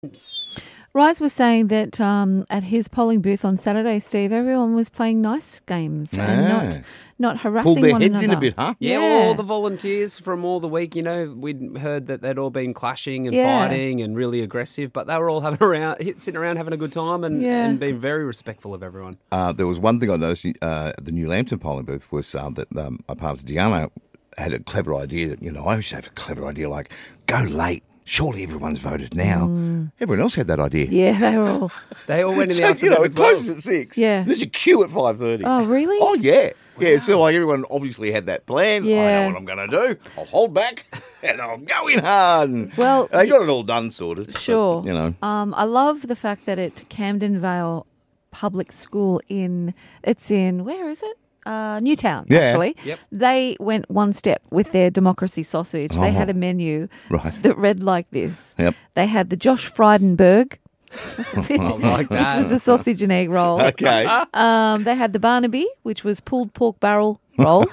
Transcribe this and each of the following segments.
Rise was saying that at his polling booth on Saturday, Steve, everyone was playing nice games and not harassing Pulled their one heads another. in a bit, huh? Yeah, all the volunteers from all the week, we'd heard that they'd all been clashing and fighting and really aggressive, but they were all sitting around having a good time and being very respectful of everyone. There was one thing I noticed at the New Lambton polling booth was that a part of Diana had a clever idea. I used to have a clever idea like, go late. Surely everyone's voted now. Everyone else had that idea. Yeah, they were all. They all went in the So, afternoon it closes at 6. Yeah. There's a queue at 5:30. Oh, really? Oh, yeah. Wow. Yeah, so everyone obviously had that plan. Yeah. I know what I'm going to do. I'll hold back and I'll go in hard. And Well, they got it all done, sorted. Sure. But, I love the fact that at Camden Vale Public School it's in, where is it? Newtown, actually. Yep. They went one step with their democracy sausage. They had a menu that read like this. Yep. They had the Josh Frydenberg, I like that. which was a sausage and egg roll. Okay. They had the Barnaby, which was pulled pork barrel roll.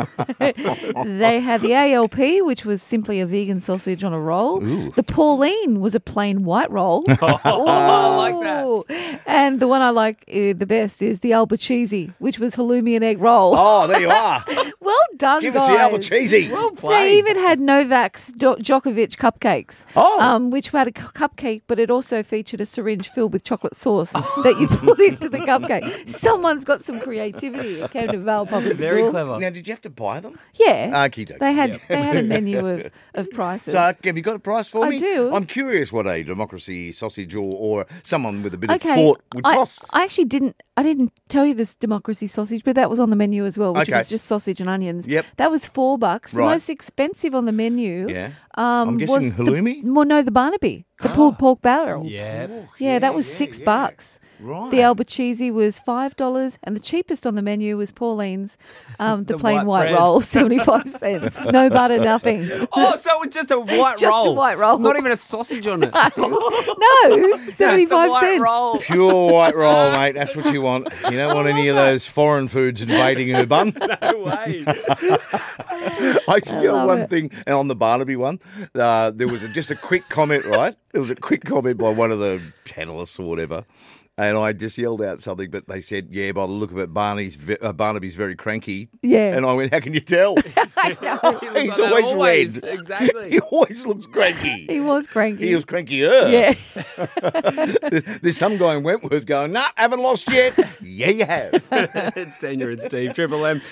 They had the ALP, which was simply a vegan sausage on a roll. Ooh. The Pauline was a plain white roll. I like that. And the one I like the best is the Albacheesy, which was halloumi and egg roll. Oh, there you are. Well done, Give guys. us the Albacheesy. Well They played. even had Novak's Djokovic cupcakes, which had a cupcake, but it also featured a syringe filled with chocolate sauce that you put into the cupcake. Someone's got some creativity at Camden Vale Public Very School. clever. Now, did you have to buy them? Yeah. Okey-dokey. They had a menu of prices. So, have you got a price for I me? do. I'm curious what a democracy sausage or someone with a bit of Okay, thought would cost. I actually didn't tell you this democracy sausage, but that was on the menu as well, which Okay. was just sausage and onions. Yep. That was $4. The Right. most expensive on the menu. Yeah. I'm guessing was halloumi? the Barnaby, the pulled pork barrel. Yeah. Yeah, that was $6. Right. The Albacheesy was $5, and the cheapest on the menu was Pauline's, the plain white white bread. roll, 75 cents. No butter, nothing. Oh, so it's just a white Just roll. a white roll. Not even a sausage on it. No, 75 white cents. roll. Pure white roll, mate. That's what you want. You don't want any of those foreign foods invading her bun. No way. I tell you love one it. thing, and on the Barnaby one, there was just a quick comment, right? There was a quick comment by one of the panellists or whatever, and I just yelled out something, but they said, yeah, by the look of it, Barnaby's very cranky. Yeah. And I went, how can you tell? I know. He He's looks like that always red. Exactly. He always looks cranky. He was cranky. He was crankier. Yeah. There's some guy in Wentworth going, nah, haven't lost yet. Yeah, you have. It's Tanya and Steve, Triple M.